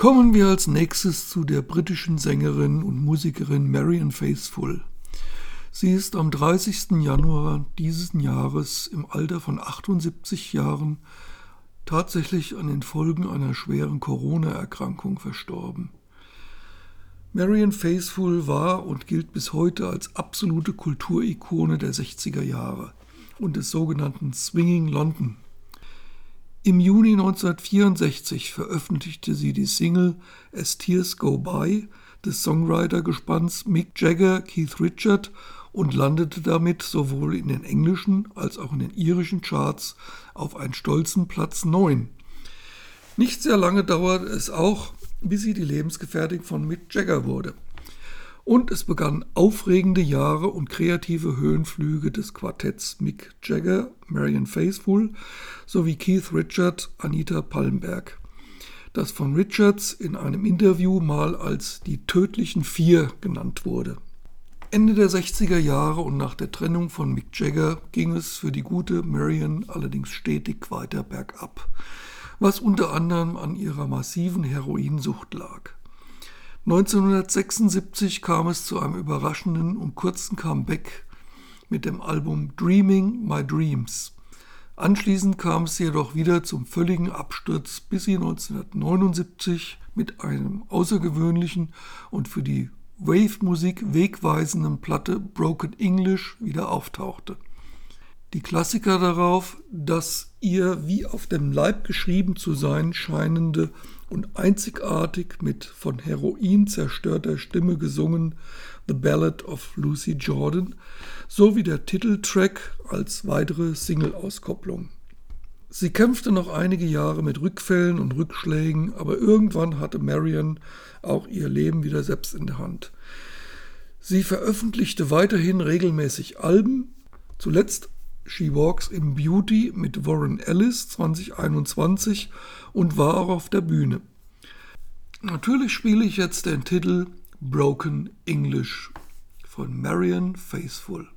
Kommen wir als nächstes zu der britischen Sängerin und Musikerin Marianne Faithfull. Sie ist am 30. Januar dieses Jahres im Alter von 78 Jahren tatsächlich an den Folgen einer schweren Corona-Erkrankung verstorben. Marianne Faithfull war und gilt bis heute als absolute Kulturikone der 60er Jahre und des sogenannten Swinging London. Im Juni 1964 veröffentlichte sie die Single As Tears Go By des Songwriter-Gespanns Mick Jagger, Keith Richards und landete damit sowohl in den englischen als auch in den irischen Charts auf einen stolzen Platz 9. Nicht sehr lange dauerte es auch, bis sie die Lebensgefährtin von Mick Jagger wurde. Und es begannen aufregende Jahre und kreative Höhenflüge des Quartetts Mick Jagger, Marianne Faithfull sowie Keith Richards, Anita Pallenberg, das von Richards in einem Interview mal als die tödlichen 4 genannt wurde. Ende der 60er Jahre und nach der Trennung von Mick Jagger ging es für die gute Marianne allerdings stetig weiter bergab, was unter anderem an ihrer massiven Heroinsucht lag. 1976 kam es zu einem überraschenden und kurzen Comeback mit dem Album Dreaming My Dreams. Anschließend kam es jedoch wieder zum völligen Absturz, bis sie 1979 mit einem außergewöhnlichen und für die Wave-Musik wegweisenden Platte Broken English wieder auftauchte. Die Klassiker darauf, das ihr wie auf dem Leib geschrieben zu sein scheinende und einzigartig mit von Heroin zerstörter Stimme gesungen The Ballad of Lucy Jordan sowie der Titeltrack als weitere Single-Auskopplung. Sie kämpfte noch einige Jahre mit Rückfällen und Rückschlägen, aber irgendwann hatte Marianne auch ihr Leben wieder selbst in der Hand. Sie veröffentlichte weiterhin regelmäßig Alben, zuletzt She Walks in Beauty mit Warren Ellis 2021 und war auch auf der Bühne. Natürlich spiele ich jetzt den Titel Broken English von Marianne Faithfull.